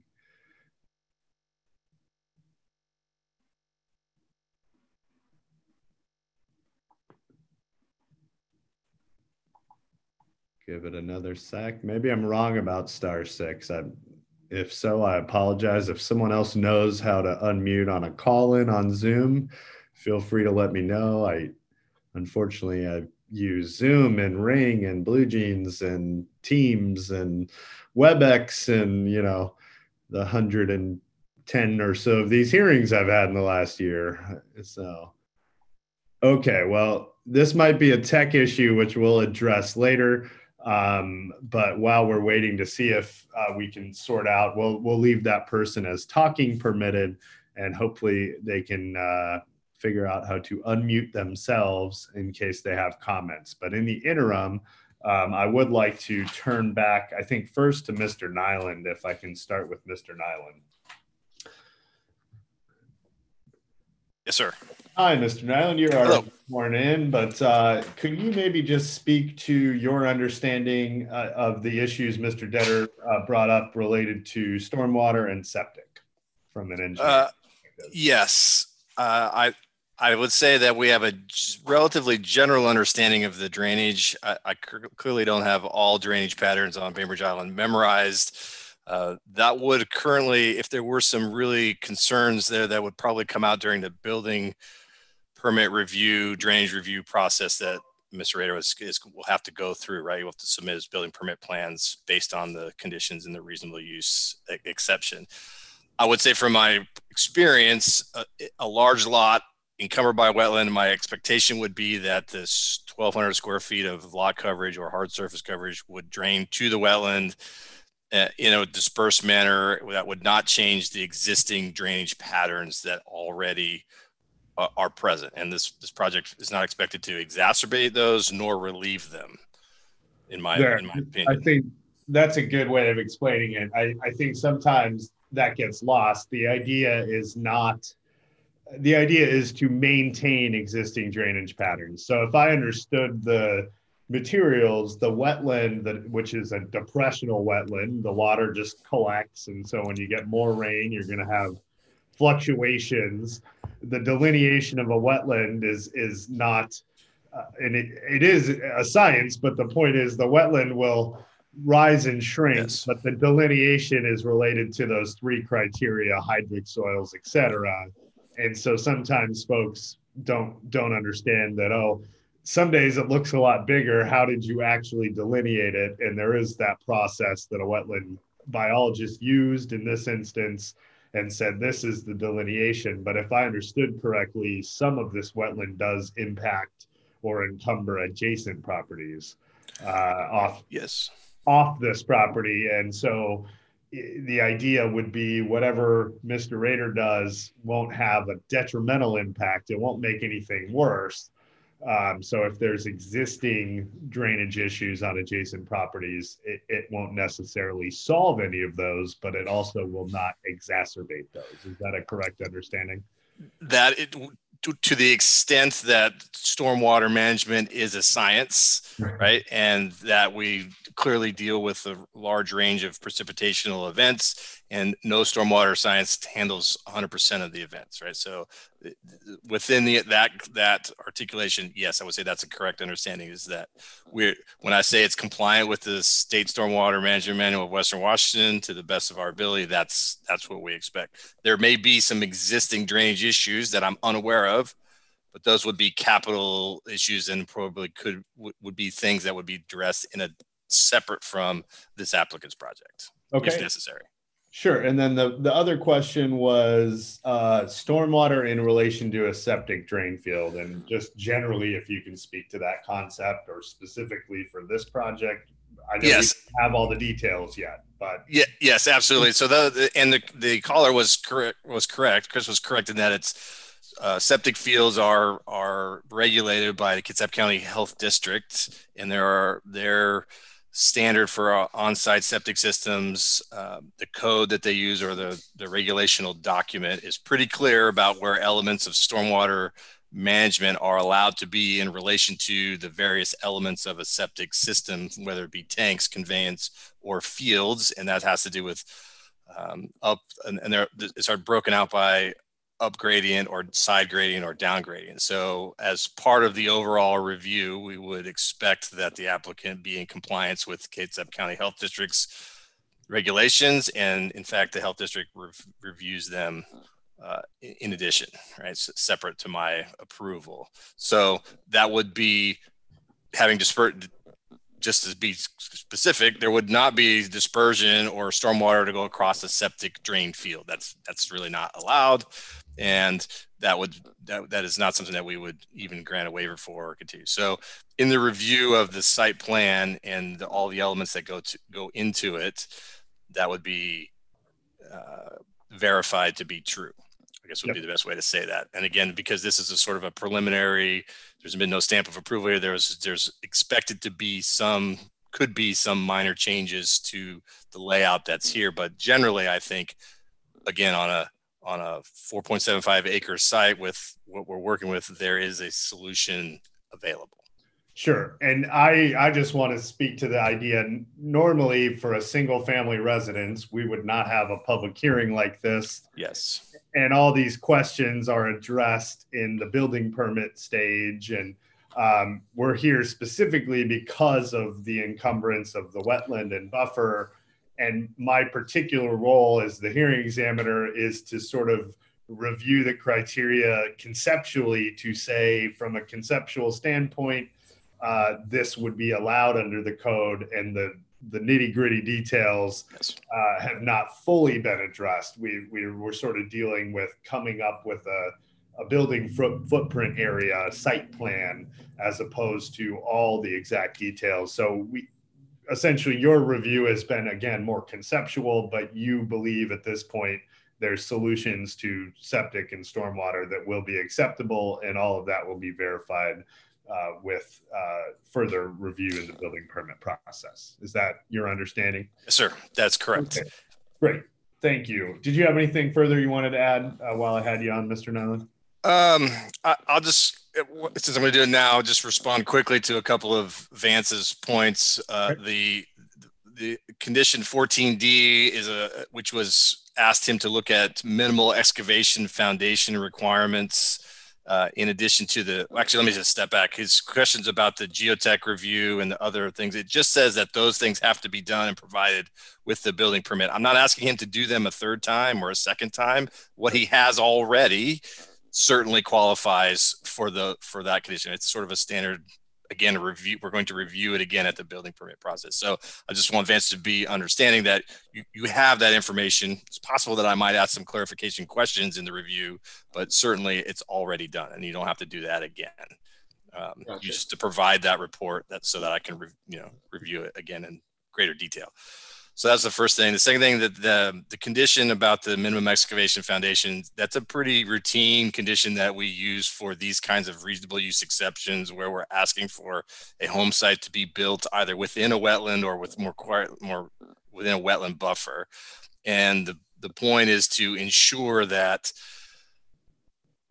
Give it another sec. Maybe I'm wrong about *6. If so, I apologize. If someone else knows how to unmute on a call-in on Zoom, feel free to let me know. Unfortunately, I use Zoom and Ring and BlueJeans and Teams and WebEx and, the 110 or so of these hearings I've had in the last year. So, okay, well, this might be a tech issue, which we'll address later. But while we're waiting to see if we can sort out, we'll leave that person as talking permitted, and hopefully they can figure out how to unmute themselves in case they have comments. But in the interim, I would like to turn back, I think, first to Mr. Nyland, if I can start with Mr. Nyland. Yes, sir. Hi, Mr. Nyland. You're sworn in, but could you maybe just speak to your understanding of the issues Mr. Denner brought up related to stormwater and septic from an engineer? Yes. I would say that we have a relatively general understanding of the drainage. I clearly don't have all drainage patterns on Bainbridge Island memorized. That would currently, if there were some really concerns there, that would probably come out during the building permit review, drainage review process that Mr. Rader will have to go through, right? You'll have to submit his building permit plans based on the conditions and the reasonable use exception. I would say from my experience, a large lot encumbered by wetland, my expectation would be that this 1,200 square feet of lot coverage or hard surface coverage would drain to the wetland in a dispersed manner that would not change the existing drainage patterns that already are present. And this project is not expected to exacerbate those nor relieve them, in my opinion. I think that's a good way of explaining it. I think sometimes that gets lost. The idea is to maintain existing drainage patterns. So if I understood the materials, the wetland, which is a depressional wetland, the water just collects. And so when you get more rain, you're going to have fluctuations. The delineation of a wetland is not, and it is a science, but the point is the wetland will rise and shrink, yes. But the delineation is related to those three criteria: hydric soils, etc. And so sometimes folks don't understand that, oh, some days it looks a lot bigger. How did you actually delineate it? And there is that process that a wetland biologist used in this instance and said, this is the delineation. But if I understood correctly, some of this wetland does impact or encumber adjacent properties off this property. And so the idea would be whatever Mr. Rader does won't have a detrimental impact. It won't make anything worse. So if there's existing drainage issues on adjacent properties, it won't necessarily solve any of those, but it also will not exacerbate those. Is that a correct understanding? to the extent that stormwater management is a science, right? And that we clearly deal with a large range of precipitational events, and no stormwater science handles 100% of the events, right? So within that articulation, yes, I would say that's a correct understanding, is that when I say it's compliant with the State Stormwater Management Manual of Western Washington to the best of our ability, that's what we expect. There may be some existing drainage issues that I'm unaware of, but those would be capital issues and probably would be things that would be addressed in a separate from this applicant's project, if necessary. Sure. And then the other question was stormwater in relation to a septic drain field, and just generally, if you can speak to that concept or specifically for this project. I know we don't have all the details yet, but yes, absolutely. So the caller was correct. Chris was correct in that it's septic fields are regulated by the Kitsap County Health District, and they're standard for on-site septic systems. The code that they use, or the regulational document, is pretty clear about where elements of stormwater management are allowed to be in relation to the various elements of a septic system, whether it be tanks, conveyance, or fields. And that has to do with it's broken out by up gradient or side gradient or down gradient. So as part of the overall review, we would expect that the applicant be in compliance with Kitsap County Health District's regulations. And in fact, the health district reviews them in addition, right? So separate to my approval. So that would be having dispersed. Just to be specific, there would not be dispersion or stormwater to go across a septic drain field. That's really not allowed, and that is not something that we would even grant a waiver for or continue. So, in the review of the site plan and all the elements that go into it, that would be verified to be true, I guess would be the best way to say that. And again, because this is a sort of a preliminary, there's been no stamp of approval here. There's expected to be could be some minor changes to the layout that's here. But generally, I think, again, on a 4.75 acre site with what we're working with, there is a solution available. Sure. And I just want to speak to the idea. Normally, for a single family residence, we would not have a public hearing like this. Yes. And all these questions are addressed in the building permit stage. And we're here specifically because of the encumbrance of the wetland and buffer. And my particular role as the hearing examiner is to sort of review the criteria conceptually to say, from a conceptual standpoint, this would be allowed under the code, and the nitty gritty details have not fully been addressed. We're sort of dealing with coming up with a building footprint area, a site plan, as opposed to all the exact details. So essentially your review has been, again, more conceptual, but you believe at this point there's solutions to septic and stormwater that will be acceptable, and all of that will be verified with further review in the building permit process. Is that your understanding? Yes, sir. That's correct. Okay. Great. Thank you. Did you have anything further you wanted to add while I had you on, Mr. Nyland? I'll just, since I'm going to do it now, just respond quickly to a couple of Vance's points. The condition 14D which was asked him to look at minimal excavation foundation requirements. In addition to actually, let me just step back. His questions about the geotech review and the other things, it just says that those things have to be done and provided with the building permit. I'm not asking him to do them a third time or a second time. What he has already certainly qualifies for that condition. It's sort of a standard, again, a review. We're going to review it again at the building permit process. So I just want Vance to be understanding that you have that information. It's possible that I might ask some clarification questions in the review, but certainly it's already done, and you don't have to do that again. Gotcha. Just to provide that report so that I can review it again in greater detail. So that's the first thing. The second thing, that the condition about the minimum excavation foundation, that's a pretty routine condition that we use for these kinds of reasonable use exceptions, where we're asking for a home site to be built either within a wetland or with more within a wetland buffer. And the point is to ensure that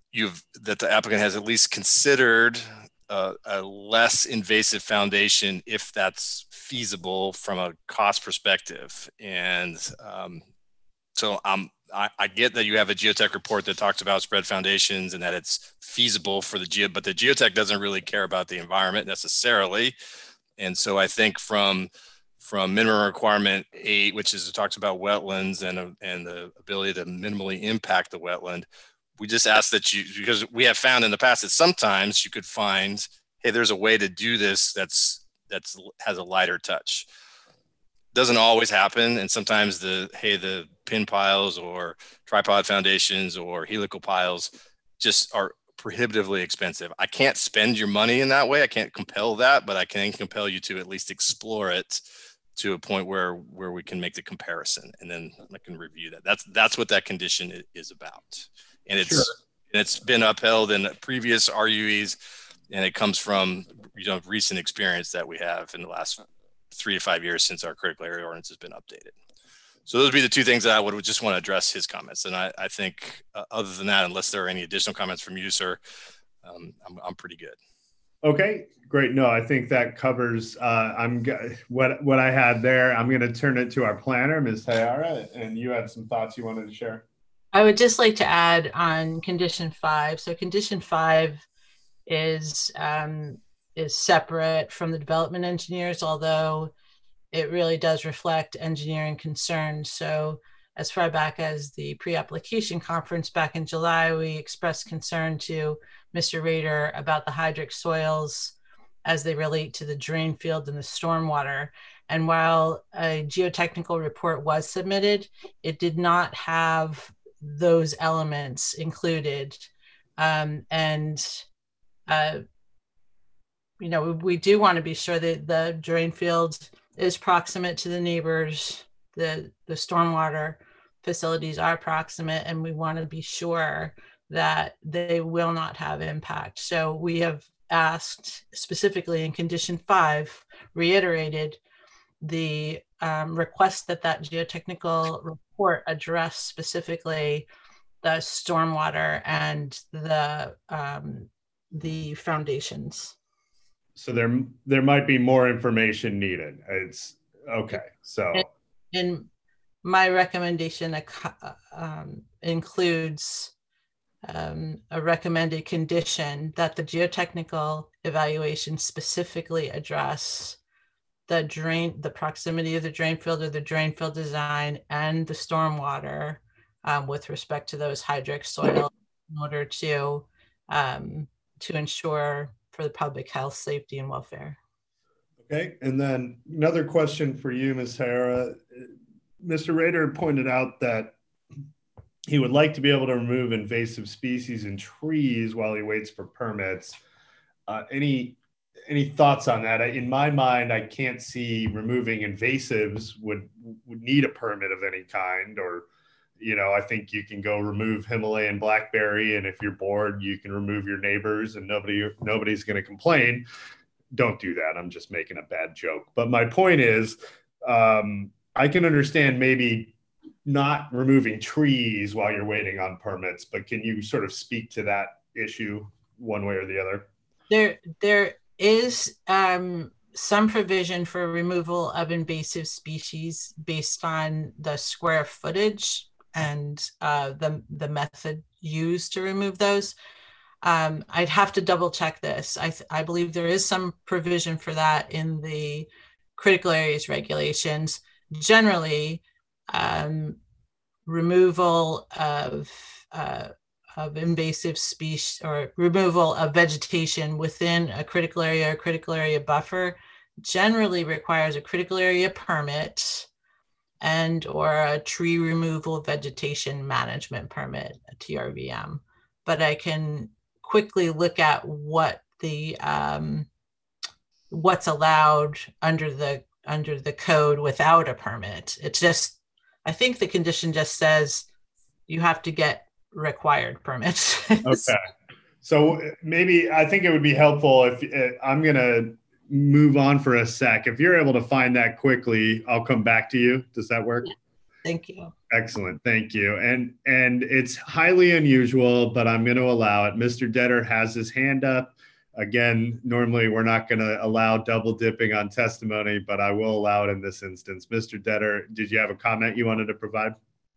that the applicant has at least considered a less invasive foundation if that's feasible from a cost perspective. And so I get that you have a geotech report that talks about spread foundations and that it's feasible for but the geotech doesn't really care about the environment necessarily. And so I think from minimum requirement 8, which talks about wetlands and the ability to minimally impact the wetland, we just ask that because we have found in the past that sometimes you could find, hey, there's a way to do this that's has a lighter touch. Doesn't always happen, and sometimes the pin piles or tripod foundations or helical piles just are prohibitively expensive. I can't spend your money in that way. I can't compel that, but I can compel you to at least explore it to a point where we can make the comparison, and then I can review that. That's what that condition is about. And it's been upheld in previous RUEs, and it comes from recent experience that we have in the last 3 to 5 years since our critical area ordinance has been updated. So those would be the two things that I would just want to address his comments. And I think other than that, unless there are any additional comments from you, sir, I'm pretty good. Okay, great. No, I think that covers what I had there. I'm going to turn it to our planner, Ms. Tayara, and you had some thoughts you wanted to share. I would just like to add on condition 5. So condition 5 is separate from the development engineers, although it really does reflect engineering concerns. So as far back as the pre-application conference back in July, we expressed concern to Mr. Rader about the hydric soils as they relate to the drain field and the stormwater. And while a geotechnical report was submitted, it did not have those elements included. We do want to be sure that the drain field is proximate to the neighbors, the stormwater facilities are proximate, and we want to be sure that they will not have impact. So we have asked specifically in condition 5, reiterated the request that geotechnical report address specifically the stormwater and the foundations. So there might be more information needed. It's okay. So and my recommendation includes a recommended condition that the geotechnical evaluation specifically address the proximity of the drain field or the drain field design and the stormwater with respect to those hydric soil in order to ensure for the public health, safety, and welfare. Okay, and then another question for you, Ms. Tayara. Mr. Rader pointed out that he would like to be able to remove invasive species and trees while he waits for permits. Any thoughts on that? In my mind, I can't see removing invasives would need a permit of any kind, or I think you can go remove Himalayan blackberry, and if you're bored, you can remove your neighbors, and nobody's going to complain. Don't do that. I'm just making a bad joke. But my point is, I can understand maybe not removing trees while you're waiting on permits, but can you sort of speak to that issue one way or the other? There is some provision for removal of invasive species based on the square footage and the method used to remove those. I'd have to double check this. I believe there is some provision for that in the critical areas regulations. Generally, removal of invasive species or removal of vegetation within a critical area or critical area buffer generally requires a critical area permit and or a tree removal vegetation management permit, a TRVM. But I can quickly look at what the what's allowed under the code without a permit. It's just, I think the condition just says you have to get required permits. Okay. So maybe I think it would be helpful if I'm going to move on for a sec. If you're able to find that quickly, I'll come back to you. Does that work? Thank you. Excellent. Thank you. And it's highly unusual, but I'm going to allow it. Mr. Detter has his hand up. Again, normally we're not going to allow double dipping on testimony, but I will allow it in this instance. Mr. Detter, did you have a comment you wanted to provide?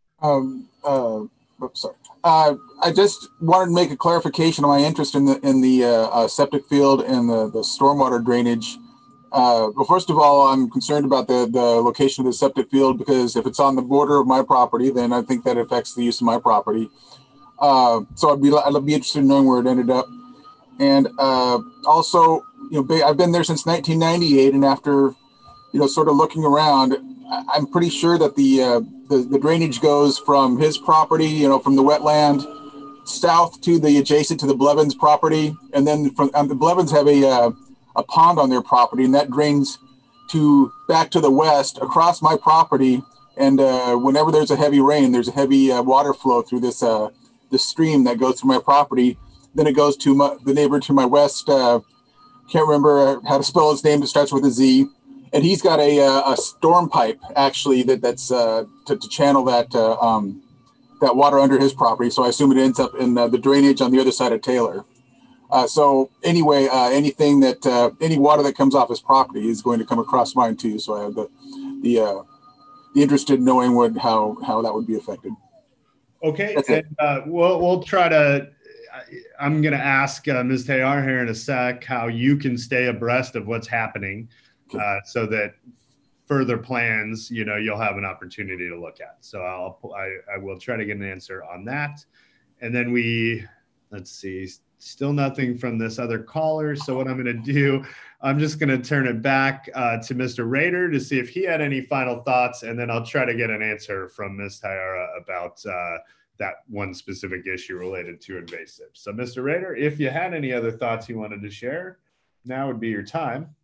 Oops, sorry. I just wanted to make a clarification on my interest in the septic field and the stormwater drainage. Well, first of all, I'm concerned about the location of the septic field, because if it's on the border of my property, then I think that affects the use of my property. So I'd be interested in knowing where it ended up. And also, I've been there since 1998, and after sort of looking around, I'm pretty sure that the drainage goes from his property, from the wetland south to the adjacent to the Blevins property, and then from the Blevins have a pond on their property, and that drains back to the west across my property. And whenever there's a heavy rain, there's a heavy water flow through this stream that goes through my property. Then it goes to the neighbor to my west. Can't remember how to spell his name. It starts with a Z. And he's got a storm pipe actually that's to channel that water under his property. So I assume it ends up in the drainage on the other side of Taylor. So anyway, any water that comes off his property is going to come across mine too. So I have the interest in knowing how that would be affected. Okay, and we'll try to. I'm going to ask Ms. Tayar here in a sec how you can stay abreast of what's happening, so that further plans, you'll have an opportunity to look at. So I will try to get an answer on that, and then let's see. Still nothing from this other caller. So what I'm going to do, I'm just going to turn it back to Mr. Rader to see if he had any final thoughts, and then I'll try to get an answer from Ms. Tayara about that one specific issue related to invasive. So Mr. Rader, if you had any other thoughts you wanted to share, now would be your time.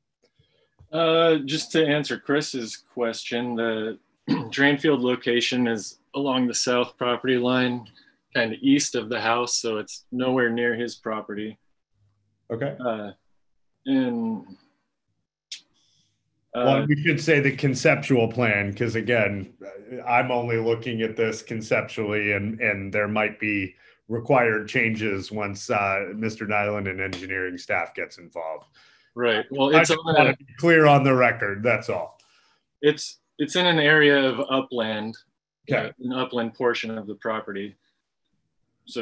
Just to answer Chris's question, the drain field location is along the south property line, kind of east of the house, so it's nowhere near his property. Okay. Well, we should say the conceptual plan, because again, I'm only looking at this conceptually, and there might be required changes once Mr. Nyland and engineering staff gets involved. Right. Well, I just want to be clear on the record. That's all. It's in an area of upland, okay. An upland portion of the property. So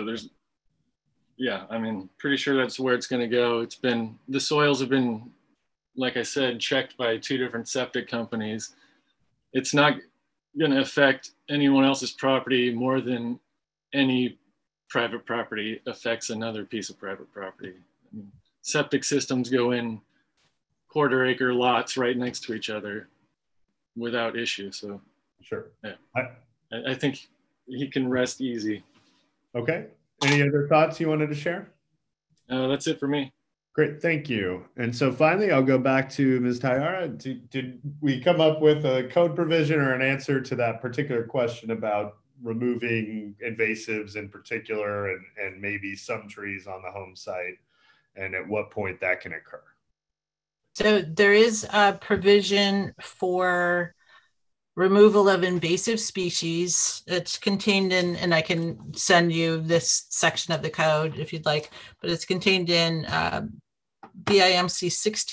pretty sure that's where it's going to go. The soils have been, like I said, checked by 2 different septic companies. It's not going to affect anyone else's property more than any private property affects another piece of private property. Septic systems go in quarter-acre lots right next to each other without issue. So, sure. Yeah, I think he can rest easy. Okay. Any other thoughts you wanted to share? That's it for me. Great, thank you. And so finally, I'll go back to Ms. Tayara. Did we come up with a code provision or an answer to that particular question about removing invasives in particular, and maybe some trees on the home site, and at what point that can occur? So there is a provision for removal of invasive species. It's contained in, and I can send you this section of the code if you'd like, but it's contained in BIMC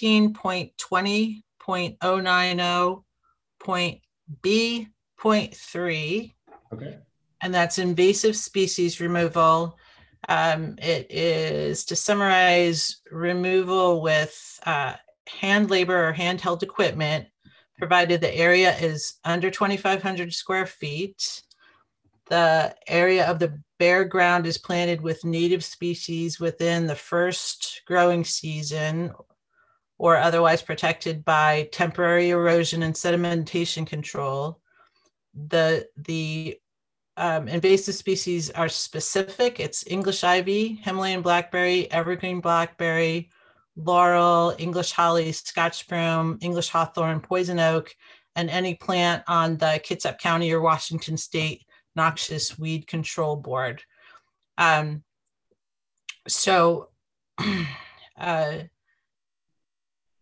16.20.090.B.3. Okay. And that's invasive species removal. It is, to summarize, removal with hand labor or handheld equipment, provided the area is under 2,500 square feet. The area of the bare ground is planted with native species within the first growing season, or otherwise protected by temporary erosion and sedimentation control. The invasive species are specific. It's English ivy, Himalayan blackberry, evergreen blackberry, laurel, English holly, Scotch broom, English hawthorn, poison oak, and any plant on the Kitsap County or Washington State Noxious Weed Control Board.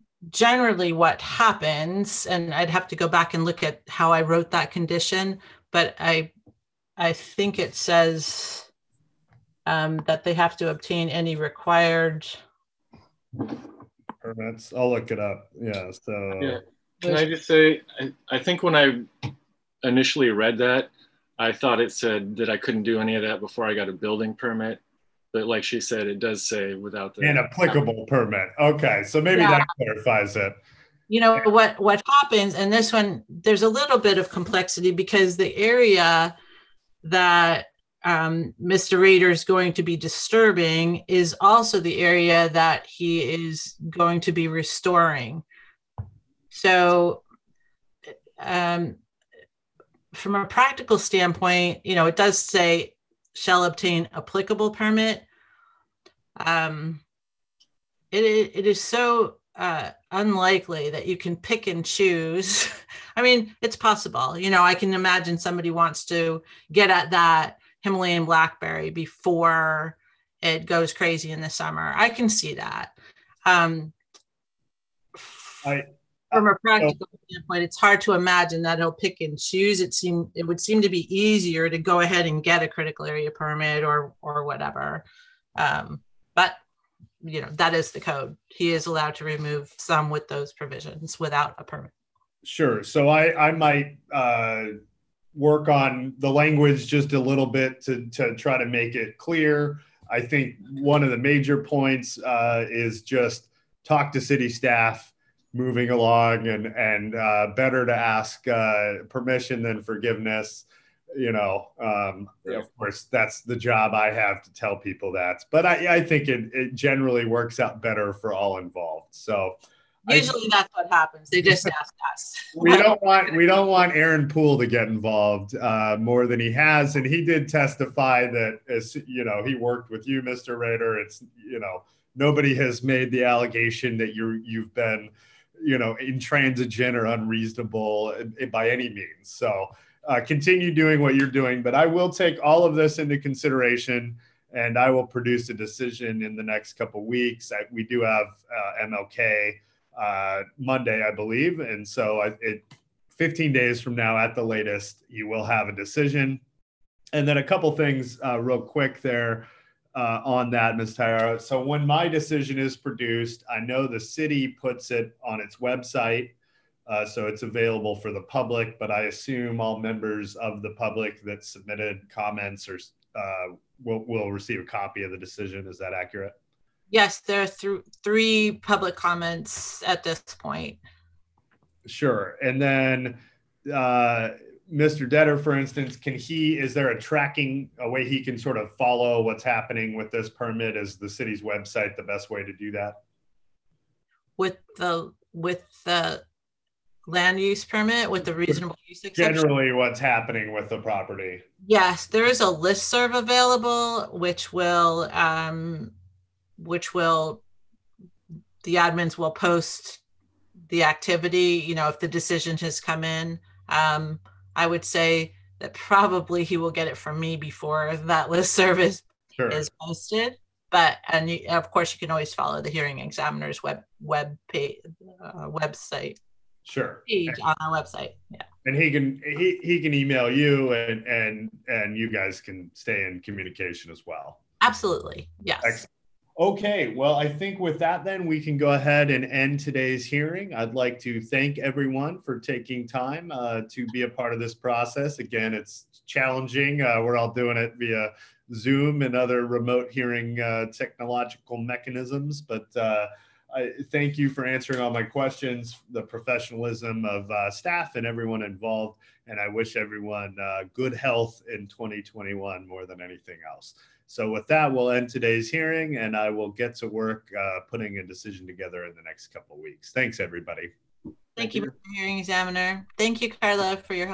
Generally what happens, and I'd have to go back and look at how I wrote that condition, but I think it says that they have to obtain any required permits. I'll look it up. Yeah. So Yeah. Can I just say, I think when I initially read that, I thought it said that I couldn't do any of that before I got a building permit. But like she said, it does say without the an applicable permit. Okay, so maybe that clarifies it. You know what happens, and this one, there's a little bit of complexity because the area that Mr. Rader is going to be disturbing is also the area that he is going to be restoring. So from a practical standpoint, you know, it does say shall obtain applicable permit. It is so unlikely that you can pick and choose. I mean, it's possible. You know, I can imagine somebody wants to get at that Himalayan blackberry before it goes crazy in the summer. I can see that. From a practical standpoint, it's hard to imagine that he'll pick and choose. It would seem to be easier to go ahead and get a critical area permit or whatever. But you know, that is the code. He is allowed to remove some with those provisions without a permit. Sure. So I might work on the language just a little bit to try to make it clear. I think one of the major points is just talk to city staff moving along, and better to ask permission than forgiveness. You know, of course, that's the job I have to tell people that. But I think it generally works out better for all involved. So usually that's what happens. They just ask us. We don't want Aaron Poole to get involved more than he has, and he did testify that, as you know, he worked with you, Mr. Rader. It's, you know, nobody has made the allegation that you've been, you know, intransigent or unreasonable by any means. So continue doing what you're doing, but I will take all of this into consideration, and I will produce a decision in the next couple of weeks. We do have MLK Monday, I believe, and so 15 days from now at the latest, you will have a decision. And then a couple things real quick there on that, Ms. Tayara. So when my decision is produced, I know the city puts it on its website. So it's available for the public, but I assume all members of the public that submitted comments or will receive a copy of the decision. Is that accurate? Yes, there are three public comments at this point. Sure. And then Mr. Detter, for instance, is there a way he can sort of follow what's happening with this permit? Is the city's website the best way to do that? With the land use permit, with the reasonable use exception? Generally what's happening with the property. Yes, there is a listserv available, which will the admins will post the activity, you know, if the decision has come in. I would say that probably he will get it from me before that listserv is posted. But, and of course, you can always follow the hearing examiner's website. Sure. Page on our website. Yeah. And he can email you, and you guys can stay in communication as well. Absolutely. Yes. Excellent. Okay, well, I think with that, then we can go ahead and end today's hearing. I'd like to thank everyone for taking time to be a part of this process. Again, it's challenging. We're all doing it via Zoom and other remote hearing technological mechanisms, but I thank you for answering all my questions, the professionalism of staff and everyone involved, and I wish everyone good health in 2021 more than anything else. So with that, we'll end today's hearing, and I will get to work putting a decision together in the next couple of weeks. Thanks, everybody. Thank you, Mr. Hearing Examiner. Thank you, Carla, for your help.